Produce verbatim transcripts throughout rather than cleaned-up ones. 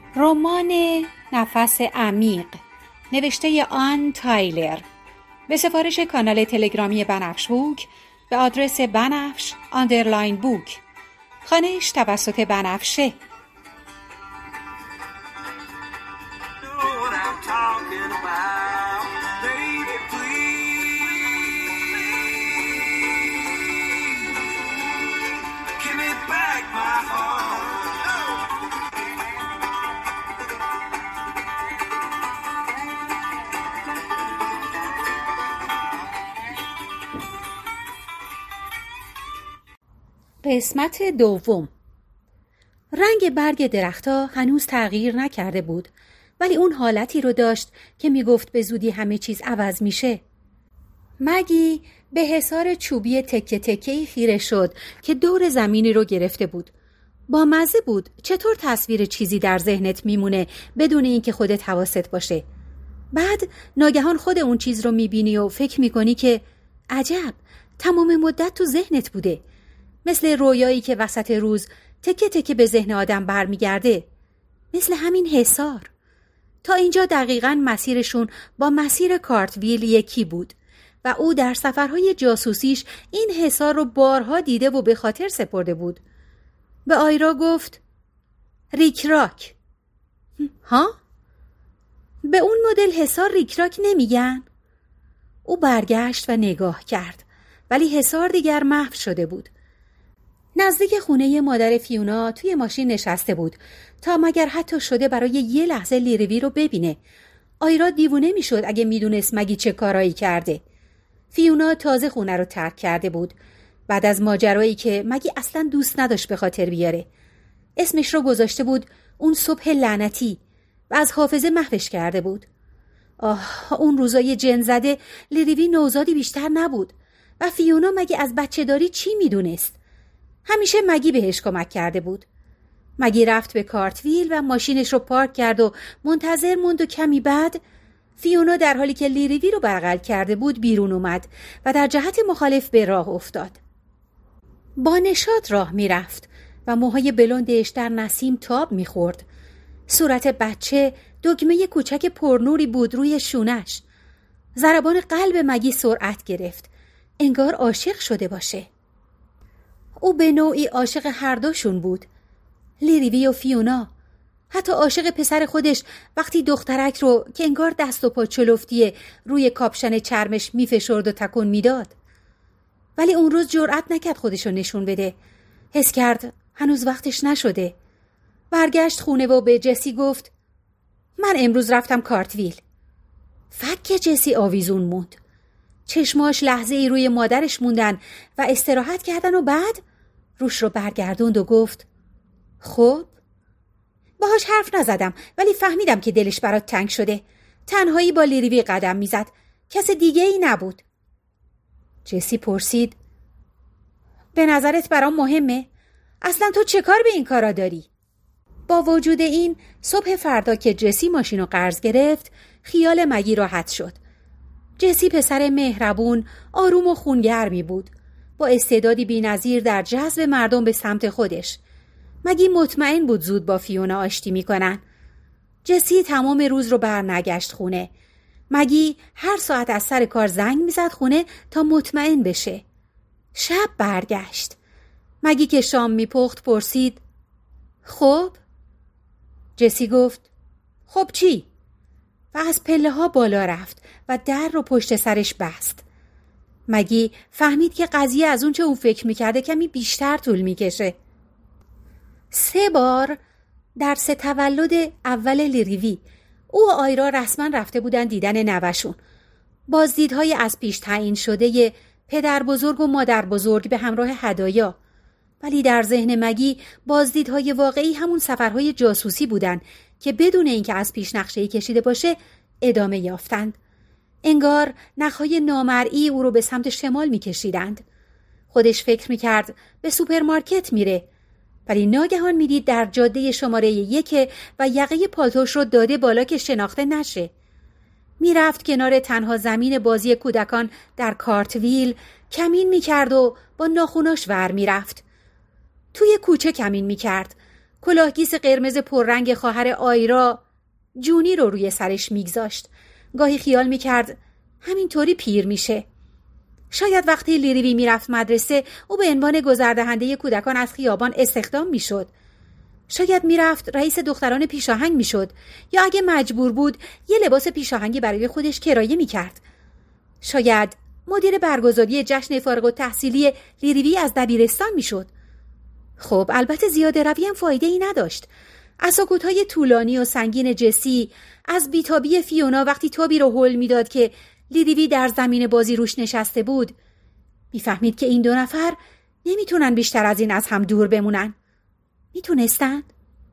رمان نفس عمیق نوشته آن تایلر به سفارش کانال تلگرامی بنفش بوک به آدرس بنفش آندرلاین بوک، خوانش توسط بنفشه. قسمت دوم. رنگ برگ درخت‌ها هنوز تغییر نکرده بود، ولی اون حالتی رو داشت که میگفت به زودی همه چیز عوض میشه. مگی به حصار چوبی تکه تکه‌ای خیره شد که دور زمینی رو گرفته بود. با مزه بود. چطور تصویر چیزی در ذهنت میمونه بدون اینکه خودت حواست باشه؟ بعد ناگهان خود اون چیز رو میبینی و فکر میکنی که عجب، تمام مدت تو ذهنت بوده. مثل رویایی که وسط روز تکه تکه به ذهن آدم برمیگرده. مثل همین حصار. تا اینجا دقیقاً مسیرشون با مسیر کارتویل یکی بود و او در سفرهای جاسوسیش این حصار رو بارها دیده و به خاطر سپرده بود. به آیرا گفت ریکراک. ها؟ به اون مدل حصار ریکراک نمیگن؟ او برگشت و نگاه کرد، ولی حصار دیگر محو شده بود. نزدیک خونه مادر فیونا توی ماشین نشسته بود تا مگر حتی شده برای یه لحظه لیروی رو ببینه. آیرا دیوونه میشد اگه میدونست مگی چه کارایی کرده. فیونا تازه خونه رو ترک کرده بود بعد از ماجرایی که مگی اصلا دوست نداشت به خاطر بیاره. اسمش رو گذاشته بود اون صبح لعنتی و از حافظه محوش کرده بود. آه، اون روزای جن زده لیروی نوزادی بیشتر نبود و فیونا مگی از بچه داری چی میدونست؟ همیشه مگی بهش کمک کرده بود. مگی رفت به کارتویل و ماشینش رو پارک کرد و منتظر موند و کمی بعد فیونا در حالی که لیروی رو بغل کرده بود بیرون اومد و در جهت مخالف به راه افتاد. با نشاط راه میرفت و موهای بلندش در نسیم تاب میخورد. صورت بچه دگمه کوچک پرنوری بود روی شونش. ضربان قلب مگی سرعت گرفت. انگار عاشق شده باشه. او به نوعی عاشق هر دوشون بود، لیروی و فیونا. حتی عاشق پسر خودش وقتی دخترک رو که انگار دست و پا چلفتیه روی کاپشن چرمش میفشرد و تکون میداد. ولی اون روز جرأت نکرد خودشو نشون بده. حس کرد هنوز وقتش نشده. برگشت خونه و به جسی گفت من امروز رفتم کارتویل. فک جسی آویزون موند. چشماش لحظه ای روی مادرش موندن و استراحت کردن و بعد روش رو برگردوند و گفت خب؟ باهاش حرف نزدم ولی فهمیدم که دلش برات تنگ شده. تنهایی با لیروی قدم میزد. کس دیگه ای نبود. جسی پرسید به نظرت برام مهمه؟ اصلا تو چه کار به این کارا داری؟ با وجود این صبح فردا که جسی ماشینو قرض گرفت خیال مگی راحت شد. جسی پسر مهربون، آروم و خونگرمی بود، با استعدادی بی‌نظیر در جذب مردم به سمت خودش. مگی مطمئن بود زود با فیونا آشتی میکنن. جسی تمام روز رو بر نگشت خونه. مگی هر ساعت از سر کار زنگ میزد خونه تا مطمئن بشه. شب برگشت. مگی که شام میپخت پرسید خب؟ جسی گفت خب چی؟ و از پله ها بالا رفت و در رو پشت سرش بست. مگی فهمید که قضیه از اون چه اون فکر میکرده کمی بیشتر طول میکشه. سه بار در سه تولد اول لیروی او و آیرا رسما رفته بودن دیدن نوشون. بازدیدهای از پیش تعیین شده پدر بزرگ و مادر بزرگ به همراه هدایا. ولی در ذهن مگی بازدیدهای واقعی همون سفرهای جاسوسی بودن که بدون اینکه از پیش نقشه‌ای کشیده باشه ادامه یافتند. انگار نخهای نامرئی او رو به سمت شمال میکشیدند. خودش فکر میکرد به سوپرمارکت میره، ولی ناگهان میدید در جاده شماره یک و یقه پالتوش رو داده بالا که شناخته نشه. میرفت کنار تنها زمین بازی کودکان در کارتویل کمین میکرد و با ناخوناش ور میرفت. توی کوچه کمین میکرد. کلاهگیس قرمز پررنگ خواهر آیرا جونی رو روی سرش میگذاشت. گاهی خیال میکرد همینطوری پیر میشه. شاید وقتی لیریوی میرفت مدرسه او به عنوان گذردهنده کودکان از خیابان استخدام میشد. شاید میرفت رئیس دختران پیشاهنگ میشد یا اگه مجبور بود یه لباس پیشاهنگی برای خودش کرایه میکرد. شاید مدیر برگزاری جشن فارغ التحصیلی لیریوی از دبیرستان میشد. خب البته زیاده روی هم فایده ای نداشت. از سکوت‌های طولانی و سنگین جسی، از بیتابی فیونا وقتی تابی رو هل میداد که لیریوی در زمین بازی روش نشسته بود، میفهمید که این دو نفر نمیتونن بیشتر از این از هم دور بمونن. میتونستن؟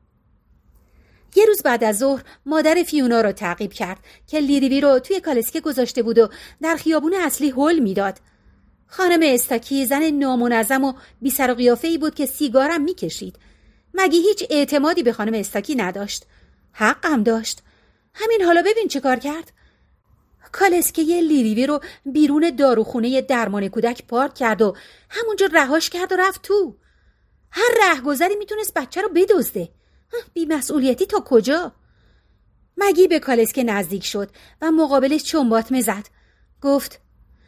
یه روز بعد از ظهر مادر فیونا رو تعقیب کرد که لیریوی رو توی کالسکه گذاشته بود و در خیابون اصلی هل میداد. خانم استاکی زن نامنظم و بی سر و قیافه‌ای بود که سیگارم میکشید. مگی هیچ اعتمادی به خانم استاکی نداشت. حقم داشت. همین حالا ببین چه کار کرد. کالسکه لیریوی رو بیرون داروخونه درمان کودک پارک کرد و همونجا رهاش کرد و رفت تو. هر رهگذری میتونست بچه رو بدزده. بی مسئولیتی تا کجا؟ مگی به کالسکه نزدیک شد و مقابلش چنباتمه زد. گفت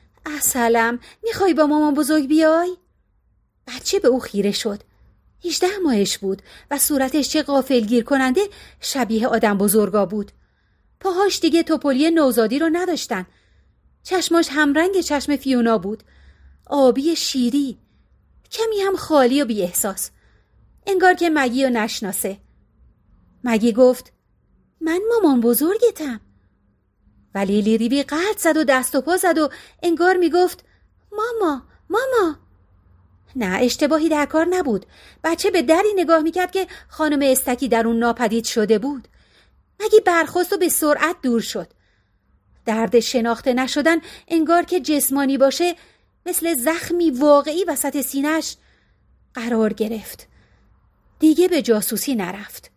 اصلم میخوای با مامان بزرگ بیای؟ بچه به او خیره شد. هجده ماهش بود و صورتش چه غافلگیر کننده شبیه آدم بزرگا بود. پاهاش دیگه توپلی نوزادی رو نداشتن. چشماش همرنگ چشم فیونا بود. آبی شیری. کمی هم خالی و بی احساس. انگار که مگی رو نشناسه. مگی گفت من مامان بزرگتم. ولی لیریوی قد زد و دست و پا زد و انگار میگفت ماما ماما. نه، اشتباهی در کار نبود. بچه به دری نگاه میکرد که خانم استکی در اون ناپدید شده بود. مگی برخاست و به سرعت دور شد. درد شناخته نشدن انگار که جسمانی باشه مثل زخمی واقعی وسط سینه‌اش قرار گرفت. دیگه به جاسوسی نرفت.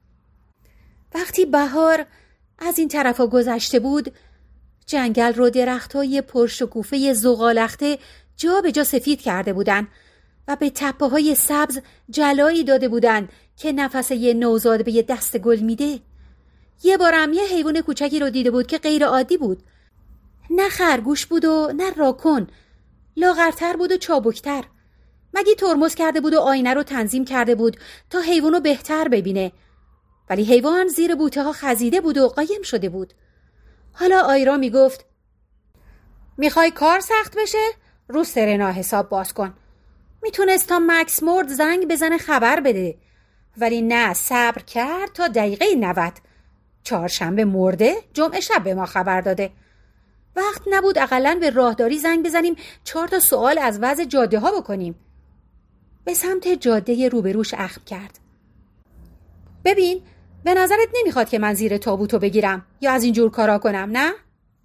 وقتی بهار از این طرفا گذشته بود، جنگل رو درختای پرشکوفه زغالخته جا به جا سفید کرده بودن و به تپه های سبز جلایی داده بودن که نفس یه نوزاد به یه دست گل میده. یه بارم یه حیوان کوچکی رو دیده بود که غیر عادی بود. نه خرگوش بود و نه راکون. لاغرتر بود و چابکتر. مگی ترمز کرده بود و آینه رو تنظیم کرده بود تا حیوانو بهتر ببینه. ولی حیوان زیر بوته ها خزیده بود و قایم شده بود. حالا آیرا میگفت میخوای کار سخت بشه؟ رو سرنا حساب باز کن. میتونست تا مکس مرد زنگ بزنه خبر بده. ولی نه، صبر کرد تا دقیقه نود. چهارشنبه مرده، جمعه شب به ما خبر داده. وقت نبود اقلن به راهداری زنگ بزنیم چهار تا سوال از وضع جاده ها بکنیم. به سمت جاده روبروش اخم کرد. ببین، به نظرت نمیخواد که من زیر تابوتو بگیرم یا از این جور کارا کنم، نه؟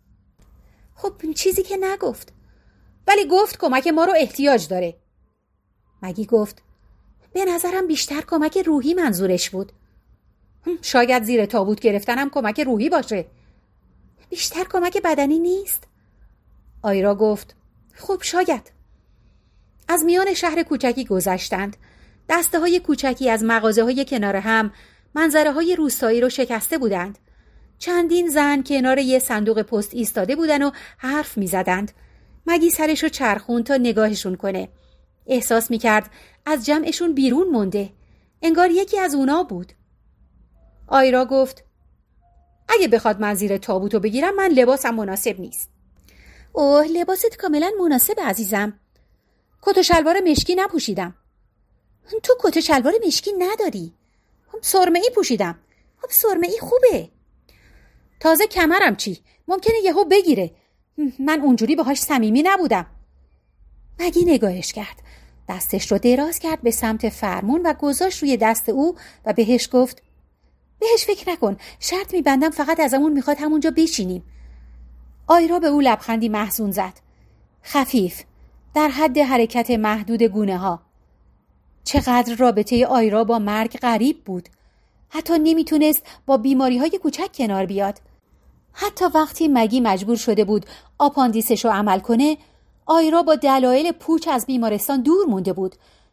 خب چیزی که نگفت. ولی گفت کمک ما رو احتیاج داره. مگی گفت به نظرم بیشتر کمک روحی منظورش بود. شاید زیر تابوت گرفتنم کمک روحی باشه. بیشتر کمک بدنی نیست؟ آیرا گفت خب شاید. از میان شهر کوچکی گذشتند. دسته های کوچکی از مغازه های کنار هم منظره های روستایی رو شکسته بودند. چندین زن کنار یه صندوق پست ایستاده بودن و حرف می زدند. مگی سرشو چرخون تا نگاهشون کنه. احساس می کرد از جمعشون بیرون مونده. انگار یکی از اونا بود. آیرا گفت اگه بخواد من زیر تابوتو بگیرم من لباسم مناسب نیست. اوه، لباست کاملا مناسب عزیزم. کت و شلوار مشکی نپوشیدم. تو کت و شلوار مشکی نداری. سرمه‌ای پوشیدم. خب سرمه‌ای خوبه. تازه کمرم چی؟ ممکنه یهو بگیره. من اونجوری باهاش صمیمی نبودم. مگی نگاهش کرد. دستش رو دراز کرد به سمت فرمون و گذاشت روی دست او و بهش گفت بهش فکر نکن. شرط میبندم فقط ازمون میخواد همونجا بشینیم. آیرا به او لبخندی محزون زد. خفیف. در حد حرکت محدود گونه ها. چقدر رابطه آیرا با مرگ غریب بود. حتی نمیتونست با بیماری های کوچک کنار بیاد. حتی وقتی مگی مجبور شده بود آپاندیسش رو عمل کنه، آیرا با دلایل پوچ از بیمارستان دور مونده بود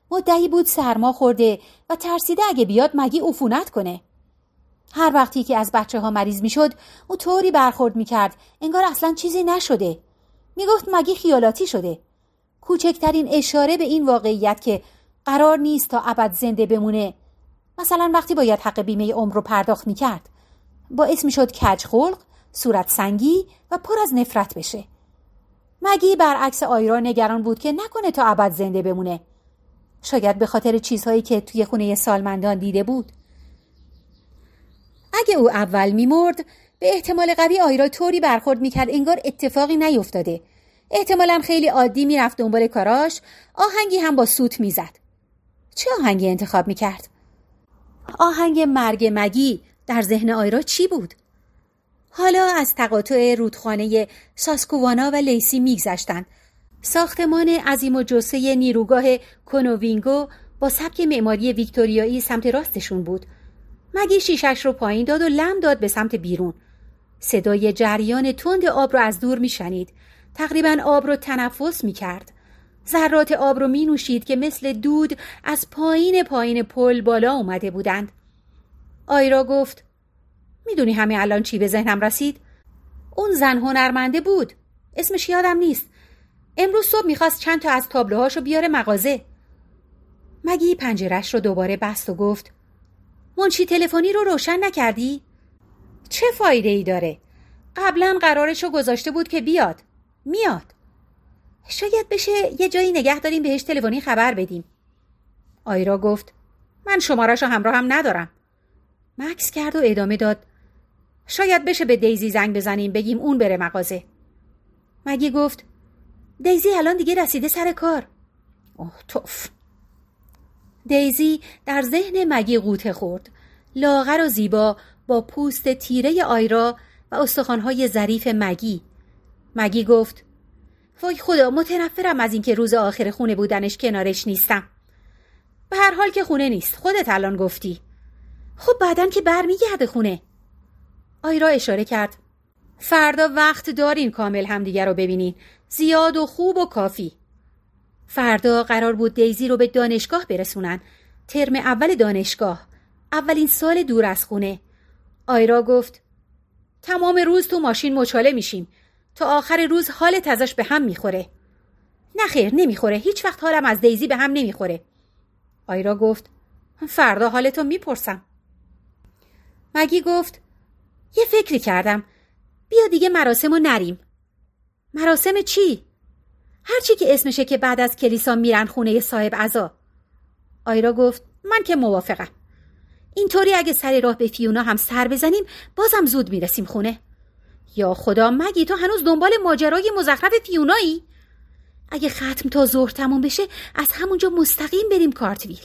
مدعی بود سرما خورده و ترسیده اگه بیاد مگی عفونت کنه. هر وقتی که از بچه ها مریض می شد او طوری برخورد می کرد انگار اصلا چیزی نشده. می گفت مگی خیالاتی شده. کوچکترین اشاره به این واقعیت که قرار نیست تا ابد زنده بمونه، مثلا وقتی باید حق بیمه عمر رو پرداخت می کرد، باعث می شد کج خلق، صورت سنگی و پر از نفرت بشه. مگی برعکس آیرا نگران بود که نکنه تا ابد زنده بمونه. شاید به خاطر چیزهایی که توی خونه سالمندان دیده بود. اگه او اول میمرد به احتمال قوی آیرا طوری برخورد میکرد انگار اتفاقی نیفتاده. احتمالاً خیلی عادی میرفت دنبال کاراش، آهنگی هم با سوت میزد. چه آهنگی انتخاب میکرد؟ آهنگ مرگ مگی در ذهن آیرا چی بود؟ حالا از تقاطع رودخانه ساسکوانا و لیسی میگذشتن. ساختمان عظیم و جثه نیروگاه کنووینگو با سبک معماری ویکتوریایی سمت راستشون بود. مگی شیشش رو پایین داد و لم داد به سمت بیرون. صدای جریان تند آب رو از دور میشنید. تقریباً آب رو تنفس میکرد. ذرات آب رو می نوشید که مثل دود از پایین پایین پل بالا اومده بودند. آیرا گفت میدونی همه الان چی به ذهنم رسید؟ اون زن هنرمنده بود. اسمش یادم نیست. امروز صبح میخواست چند تا از تابلوهاشو بیاره مغازه. مگی پنجرش رو دوباره بست و گفت منشی تلفنی رو روشن نکردی؟ چه فایده ای داره؟ قبلا قرارشو گذاشته بود که بیاد. میاد. شاید بشه یه جایی نگه داریم بهش تلفنی خبر بدیم. آیرا گفت من شماره‌شو همراه هم ندارم. مکس کرد و ادامه داد شاید بشه به دیزی زنگ بزنیم بگیم اون بره مغازه. مگی گفت دیزی الان دیگه رسیده سر کار. اوه توف. دیزی در ذهن مگی غوطه خورد. لاغر و زیبا با پوست تیره آیرا و استخوان‌های ظریف مگی. مگی گفت وای خدا متنفرم از اینکه روز آخر خونه بودنش کنارش نیستم. به هر حال که خونه نیست، خودت الان گفتی. خب بعدن که برمیگرده خونه. آیرا اشاره کرد فردا وقت دارین کامل همدیگر رو ببینین، زیاد و خوب و کافی. فردا قرار بود دیزی رو به دانشگاه برسونن، ترم اول دانشگاه، اولین سال دور از خونه. آیرا گفت تمام روز تو ماشین مچاله میشیم، تا آخر روز حالت ازش به هم میخوره. نه خیر نمیخوره، هیچ وقت حالم از دیزی به هم نمیخوره. آیرا گفت فردا حالتو میپرسم. مگی گفت یه فکری کردم، بیا دیگه مراسمو نریم. مراسم چی؟ هرچی که اسمشه که بعد از کلیسا میرن خونه صاحب عزا. آیرا گفت من که موافقم. اینطوری اگه سر راه به فیونا هم سر بزنیم بازم زود میرسیم خونه. یا خدا مگی تو هنوز دنبال ماجرای مزخرف فیونایی؟ اگه ختم تا ظهر تموم بشه از همونجا مستقیم بریم کارتویل.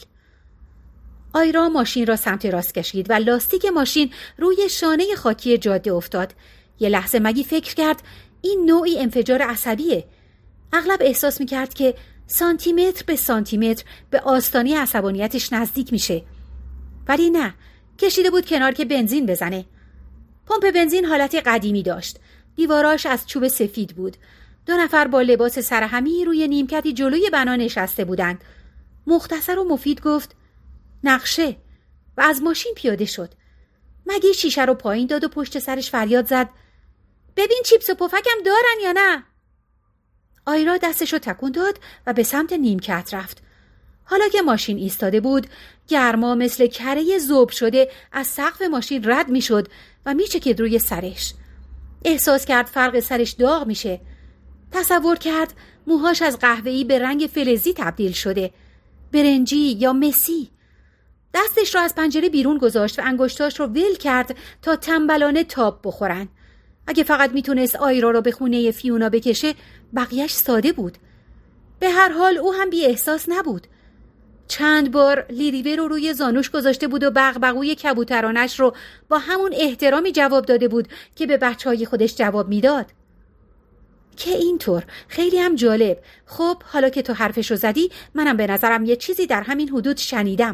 آیرا ماشین را سمت راست کشید و لاستیک ماشین روی شانه خاکی جاده افتاد. یه لحظه مگی فکر کرد این نوعی انفجار عصبیه. اغلب احساس میکرد که سانتیمتر به سانتیمتر به آستانه عصبانیتش نزدیک میشه. ولی نه، کشیده بود کنار که بنزین بزنه. پمپ بنزین حالت قدیمی داشت. دیواراش از چوب سفید بود. دو نفر با لباس سرهمی روی نیمکتی جلوی بنا نشسته بودند. مختصر و مفید گفت نقشه و از ماشین پیاده شد. مگی شیشه رو پایین داد و پشت سرش فریاد زد ببین چیپس و پفکم دارن یا نه؟ آیرا دستشو تکون داد و به سمت نیمکت رفت. حالا که ماشین ایستاده بود، گرما مثل کره ذوب شده از سقف ماشین رد می شد و می چکید روی سرش. احساس کرد فرق سرش داغ میشه. تصور کرد موهاش از قهوه‌ای به رنگ فلزی تبدیل شده، برنجی یا مسی. دستش را از پنجره بیرون گذاشت و انگشتاش رو ول کرد تا تنبلانه تاب بخورن. اگه فقط میتونست آیرا رو به خونه فیونا بکشه، بقیهش ساده بود. به هر حال او هم بی احساس نبود. چند بار لیریوه رو روی زانوش گذاشته بود و بغبغوی کبوترانش رو با همون احترامی جواب داده بود که به بچهای خودش جواب میداد. که اینطور خیلی هم جالب. خب حالا که تو حرفشو زدی، منم به نظرم یه چیزی در همین حدود شنیدم.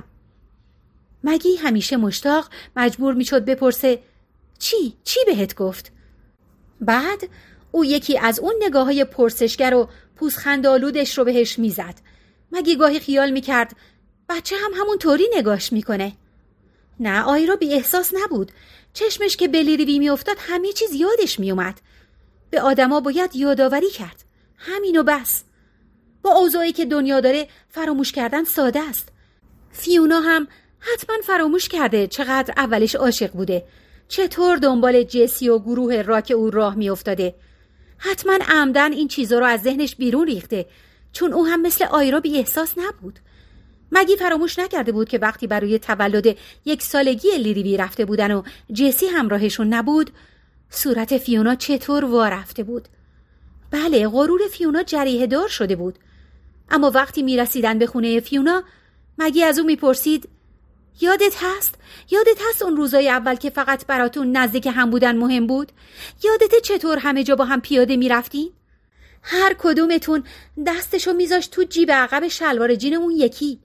مگی همیشه مشتاق مجبور میشد بپرسه چی؟ چی بهت گفت؟ بعد او یکی از اون نگاه‌های پرسشگر و پوزخندآلودش رو بهش میزد. مگی گاهی خیال میکرد بچه هم همون طوری نگاش میکنه. نه، آیرا بی احساس نبود. چشمش که به لیلیوی میافتاد همه چیز یادش میومد. به آدما باید یادآوری کرد. همین و بس. با اوضاعی که دنیا داره فراموش کردن ساده است. فیونا هم حتما فراموش کرده چقدر اولش عاشق بوده، چطور دنبال جسی و گروه راک او راه میافتاده. حتما عمدن این چیزا رو از ذهنش بیرون ریخته، چون او هم مثل آیرا بی احساس نبود. مگی فراموش نکرده بود که وقتی برای تولد یک سالگی لیلیوی رفته بودن و جسی همراهشون نبود، صورت فیونا چطور وا رفته بود. بله، غرور فیونا جریحه دار شده بود. اما وقتی می رسیدن به خونه فیونا، مگی از او می پرسید یادت هست؟ یادت هست اون روزای اول که فقط براتون نزدیک هم بودن مهم بود؟ یادت چطور همه جا با هم پیاده می رفتین؟ هر کدومتون دستشو میذاشت تو جیب عقب شلوار جین اون یکی.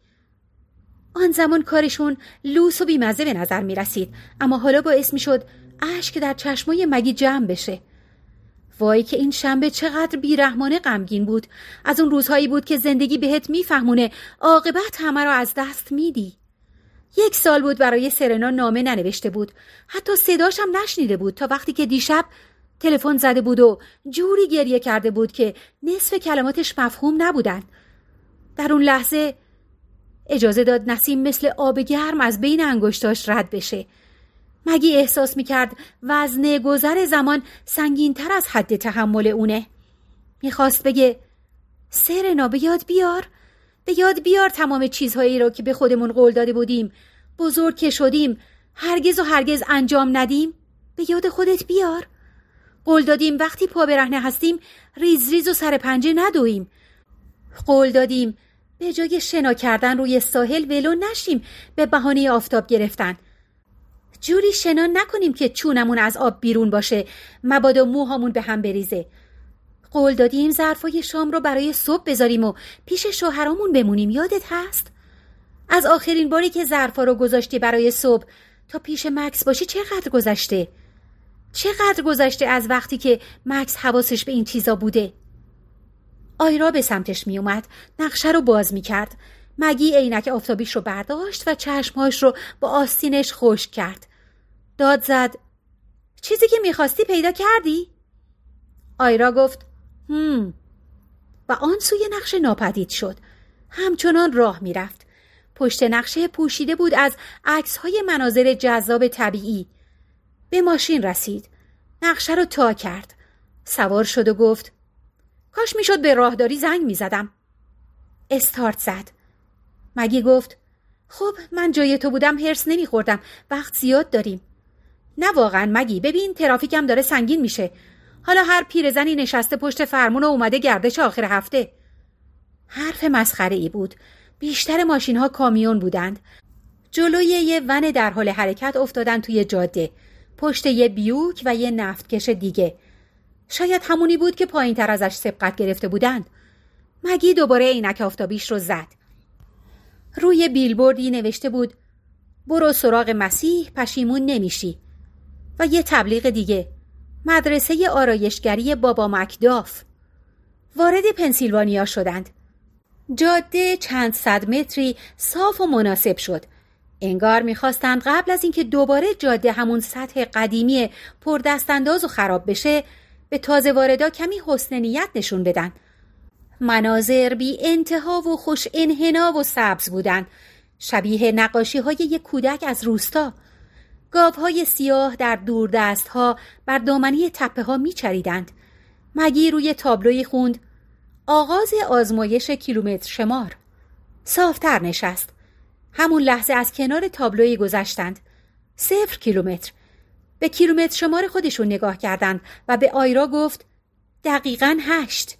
آن زمان کارشون لوس و بیمزه به نظر می رسید، اما حالا باعث می شد اشک در چشمای مگی جمع بشه. وای که این شنبه چقدر بیرحمانه غمگین بود. از اون روزهایی بود که زندگی بهت میفهمونه عاقبت همه رو از دست میدی. یک سال بود برای سرنا نامه ننوشته بود، حتی صداش هم نشنیده بود، تا وقتی که دیشب تلفن زده بود و جوری گریه کرده بود که نصف کلماتش مفهوم نبودن. در اون لحظه اجازه داد نسیم مثل آب گرم از بین انگشتاش رد بشه. مگی احساس میکرد وزن گذر زمان سنگین‌تر از حد تحمل اونه. میخواست بگه سرنا به یاد بیار، به یاد بیار تمام چیزهایی رو که به خودمون قول داده بودیم، بزرگ که شدیم هرگز و هرگز انجام ندیم. به یاد خودت بیار. قول دادیم وقتی پا برهنه هستیم ریز ریز و سر پنجه ندویم. قول دادیم به جای شنا کردن روی ساحل ولو نشیم به بهانه آفتاب گرفتن. جوری شنا نکنیم که چونمون از آب بیرون باشه، مبادا موهامون به هم بریزه. قول دادیم ظرفای شام رو برای صبح بذاریم و پیش شوهرامون بمونیم. یادت هست؟ از آخرین باری که ظرفا رو گذاشتی برای صبح تا پیش مکس باشی چقدر گذشته؟ چقدر گذشته از وقتی که مکس حواسش به این چیزا بوده؟ آیرا به سمتش می اومد، نقشه رو باز می کرد. مگی عینک آفتابیش رو برداشت و چشمهاش رو با آستینش خشک کرد. داد زد چیزی که میخواستی پیدا کردی؟ آیرا گفت هم و آن سوی نقشه ناپدید شد. همچنان راه میرفت. پشت نقشه پوشیده بود از عکس‌های مناظر جذاب طبیعی. به ماشین رسید. نقشه رو تا کرد. سوار شد و گفت کاش میشد به راهداری زنگ میزدم. استارت زد. مگی گفت خب من جای تو بودم هرس نمیخوردم، وقت زیاد داریم. نه واقعا مگی، ببین ترافیکم داره سنگین میشه. حالا هر پیرزنی نشسته پشت فرمون و اومده گردش آخر هفته. حرف مسخره ای بود. بیشتر ماشین ها کامیون بودند. جلوی یه ون در حال حرکت افتادن توی جاده، پشت یه بیوک و یه نفتکش دیگه. شاید همونی بود که پایین تر ازش سبقت گرفته بودند. مگی دوباره عینک آفتابیش رو زد. روی بیلبوردی نوشته بود برو سراغ مسیح پشیمون نمیشی، و یه تبلیغ دیگه مدرسه آرایشگری بابا مکداف. وارد پنسیلوانیا شدند. جاده چند صد متری صاف و مناسب شد. انگار میخواستند قبل از اینکه دوباره جاده همون سطح قدیمی پردستانداز و خراب بشه به تازه واردا کمی حسن نیت نشون بدن. مناظر بی انتها و خوش انحنا و سبز بودن، شبیه نقاشی های یک کودک از روستا. گاوهای سیاه در دوردست ها بر دامنی تپه ها می چریدند. مگی روی تابلوی خوند آغاز آزمایش کیلومتر شمار. صافتر نشست. همون لحظه از کنار تابلوی گذشتند. صفر کیلومتر. به کیلومتر شمار خودشون نگاه کردند و به آیرا گفت دقیقاً هشت.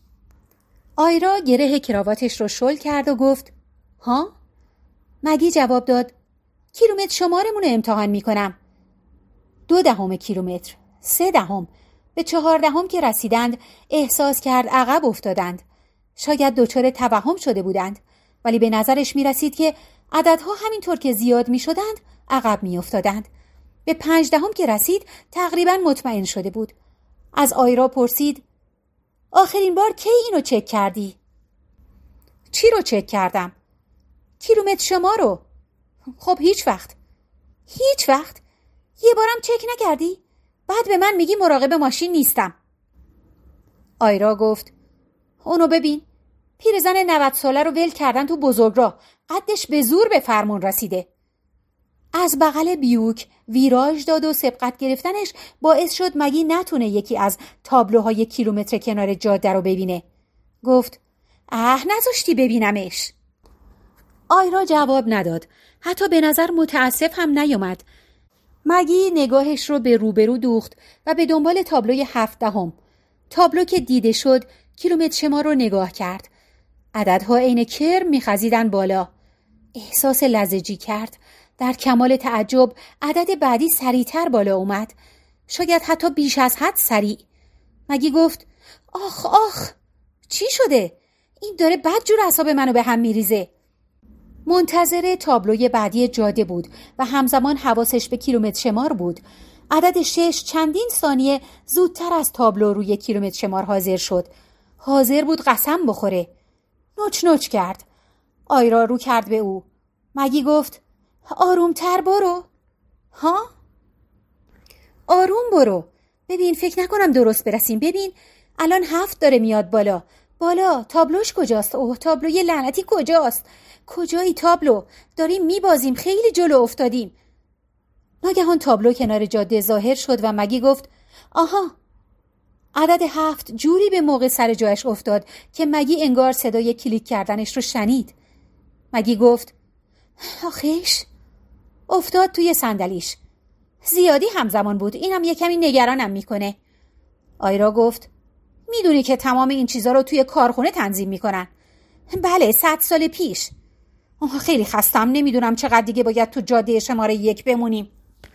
آیرا گره کراواتش رو شل کرد و گفت ها؟ مگی جواب داد کیلومتر شمارمون رو امتحان میکنم. دو دهم کیلومتر، سه دهم. به چهار دهم که رسیدند احساس کرد عقب افتادند. شاید دچار توهم شده بودند، ولی به نظرش میرسید که عددها همینطور که زیاد میشدند عقب میافتادند. به پنج دهم که رسید تقریبا مطمئن شده بود. از آیرا پرسید آخرین بار کی اینو چک کردی؟ چی رو چک کردم؟ کیلومتر شما رو. خب هیچ وقت. هیچ وقت؟ یه بارم چک نکردی؟ بعد به من میگی مراقب ماشین نیستم. آیرا گفت اونو ببین، پیرزن نود ساله رو ول کردن تو بزرگراه، قدش به زور به فرمون رسیده. از بغل بیوک ویراژ داد و سبقت گرفتنش باعث شد مگی نتونه یکی از تابلوهای کیلومتر کنار جاده رو ببینه. گفت اه نذاشتی ببینمش. آیرا جواب نداد، حتی به نظر متاسف هم نیامد. مگی نگاهش رو به روبرو دوخت و به دنبال تابلوی هفت دهم. تابلو که دیده شد کیلومتر شمار رو نگاه کرد. عددها عین کرم میخزیدن بالا. احساس لرزشی کرد. در کمال تعجب عدد بعدی سریعتر بالا اومد. شاید حتی بیش از حد سریع. مگی گفت آخ آخ چی شده؟ این داره بدجور اعصاب منو به هم میریزه. منتظر تابلوی بعدی جاده بود و همزمان حواسش به کیلومتر شمار بود. عدد شش چندین ثانیه زودتر از تابلو روی کیلومتر شمار حاضر شد. حاضر بود قسم بخوره. نوچ نوچ کرد. آیرا رو کرد به او. مگی گفت آرومتر برو. ها؟ آروم برو. ببین فکر نکنم درست برسیم. ببین الان هفت داره میاد بالا. بالا تابلوش کجاست؟ اوه تابلوی لعنتی کجاست؟ کجایی تابلو؟ داریم میبازیم، خیلی جلو افتادیم. ناگهان تابلو کنار جاده ظاهر شد و مگی گفت آها. عدد هفت جوری به موقع سر جایش افتاد که مگی انگار صدای کلیک کردنش رو شنید. مگی گفت آخیش. افتاد توی صندلیش. زیادی همزمان بود. اینم یه کمی نگرانم میکنه. آیرا گفت میدونی که تمام این چیزا رو توی کارخونه تنظیم میکنن؟ بله صد سال پیش. آه خیلی خستم، نمیدونم چقدر دیگه باید تو جاده شماره یک بمونیم.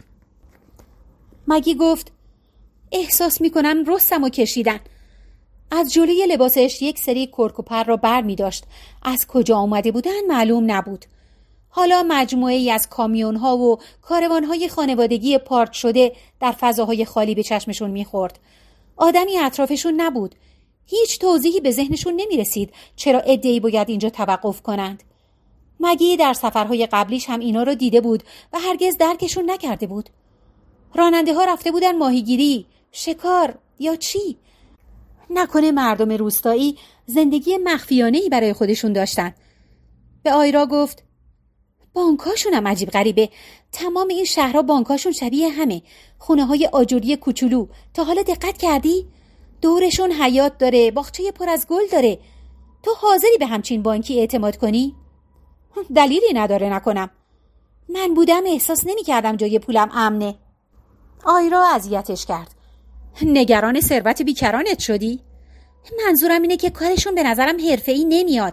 مگی گفت احساس میکنم رستم و کشیدن. از جلوی لباسش یک سری کرک و پر را بر می داشت. از کجا آمده بودن معلوم نبود. حالا مجموعه ای از کامیون ها و کاروان های خانوادگی پارک شده در فضاهای خالی به چشمشون می خورد. آدمی اطرافشون نبود. هیچ توضیحی به ذهنشون نمی رسید چرا عده‌ای باید اینجا توقف کنند. مگی در سفرهای قبلیش هم اینا رو دیده بود و هرگز درکشون نکرده بود. راننده ها رفته بودن ماهیگیری، شکار یا چی؟ نکنه مردم روستایی زندگی مخفیانه‌ای برای خودشون داشتن. به آیرا گفت بانکاشون هم عجیب غریبه. تمام این شهرها بانکاشون شبیه همه. خونه های آجوری کوچولو. تا حالا دقت کردی؟ دورشون حیاط داره، باغچه پر از گل داره. تو حاضری به همچین بانکی اعتماد کنی؟ دلیلی نداره نکنم. من بودم احساس نمی کردم جای پولم امنه. آیرا اذیتش کرد. نگران ثروت بیکرانت شدی؟ منظورم اینه که کارشون به نظرم حرفه‌ای نمیاد.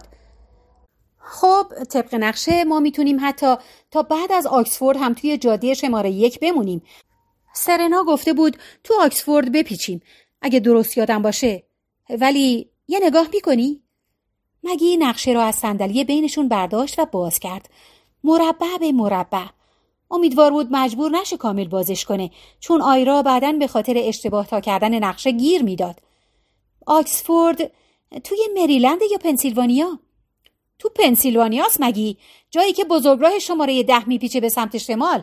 خب طبق نقشه ما میتونیم حتی تا بعد از آکسفورد هم توی جاده شماره یک بمونیم. سرنا گفته بود تو آکسفورد بپیچیم اگه درست یادم باشه. ولی یه نگاه میکنی؟ مگی نقشه را از صندلی بینشون برداشت و باز کرد. مربع به مربع. امیدوار بود مجبور نشه کامل بازش کنه، چون آیرا بعداً به خاطر اشتباه تا کردن نقشه گیر میداد. آکسفورد توی مریلند یا پنسیلوانیا؟ تو پنسیلوانیاست مگی؟ جایی که بزرگراه شماره ده میپیچه به سمت شمال.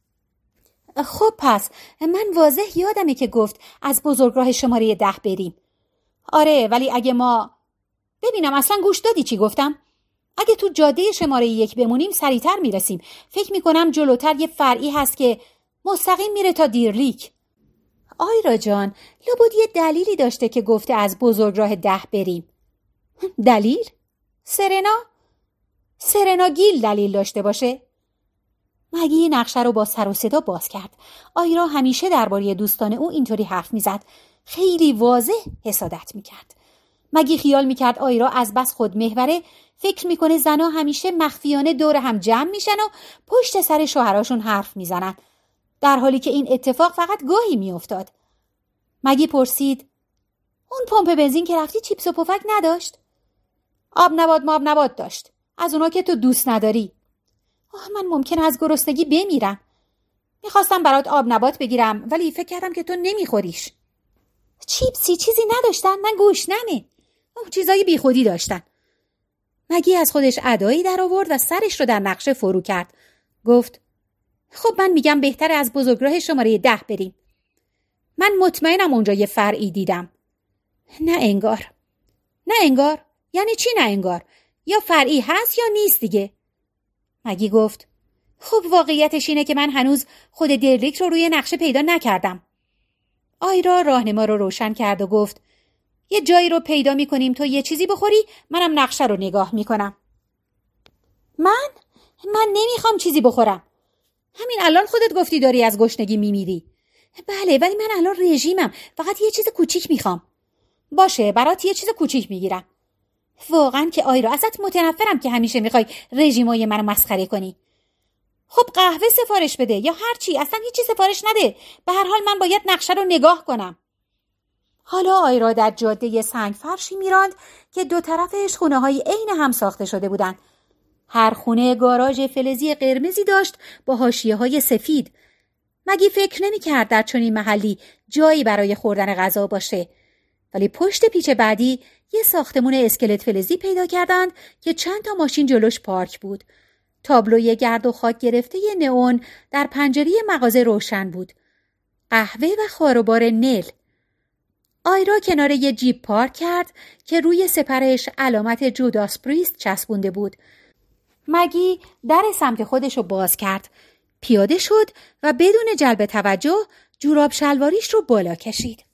خب پس من واضح یادمه که گفت از بزرگراه شماره ده بریم. آره ولی اگه ما ببینم اصلا گوش دادی چی گفتم؟ اگه تو جاده شماره یک بمونیم سریعتر میرسیم. فکر میکنم جلوتر یه فرعی هست که مستقیم میره تا دیرلیک. آیرا جان لابد یه دلیلی داشته که گفته از بزرگراه ده بریم. دلیل؟ سرنا؟ سرنا گیل دلیل داشته باشه؟ مگی نقشه رو با سر و صدا باز کرد. آیرا همیشه درباره دوستان او اینطوری حرف میزد. خیلی واضح حسادت میکرد. مگی خیال میکرد آیرا از بس خود محوره، فکر میکنه زنا همیشه مخفیانه دور هم جمع میشن و پشت سر شوهراشون حرف میزنن، در حالی که این اتفاق فقط گاهی میافتاد. مگی پرسید اون پمپ بنزین که رفتی چیپس و پفک نداشت؟ آب نبات ماب نبات داشت، از اونا که تو دوست نداری. آه من ممکنه از گرسنگی بمیرم. میخواستم برات آب نبات بگیرم ولی فکر کردم که تو نمیخوریش. چیپسی چیزی نداشتن؟ من گوش نمه. اون چیزای بیخودی داشتن. مگی از خودش ادایی در آورد و سرش رو در نقشه فرو کرد. گفت خب من میگم بهتره از بزرگراه شماره ده بریم. من مطمئنم اونجا یه فرعی دیدم. نه انگار. نه انگار؟ یعنی چی نه انگار؟ یا فرعی هست یا نیست دیگه. مگی گفت خب واقعیتش اینه که من هنوز خود دریک رو روی نقشه پیدا نکردم. آیرا راهنما رو روشن کرد و گفت یه جایی رو پیدا میکنیم تو یه چیزی بخوری، منم نقشه رو نگاه میکنم. من؟ من نمیخوام چیزی بخورم. همین الان خودت گفتی داری از گشنگی میمیری. بله ولی من الان رژیمم، فقط یه چیز کوچیک میخوام. باشه برات یه چیز کوچیک میگیرم. واقعا که آیرا ازت متنفرم که همیشه میخوای رژیمای منو مسخره کنی. خب قهوه سفارش بده یا هر چی، اصلا هیچی سفارش نده. به هر حال من باید نقشه رو نگاه کنم. حالا آیرا در جاده سنگ فرشی میراند که دو طرفش خونه های عین هم ساخته شده بودند. هر خونه گاراژ فلزی قرمزی داشت با حاشیه های سفید. مگی فکر نمی کرد در چنین محلی جایی برای خوردن غذا باشه. ولی پشت پیچ بعدی یه ساختمون اسکلت فلزی پیدا کردند که چند تا ماشین جلوش پارک بود. تابلوی گرد و خاک گرفته ی نئون در پنجره مغازه روشن بود. قهوه و خاروبار نل. آیرا کنار یه جیپ پارک کرد که روی سپرش علامت جوداس پریست چسبونده بود. مگی در سمت خودش رو باز کرد. پیاده شد و بدون جلب توجه جوراب شلواریش رو بالا کشید.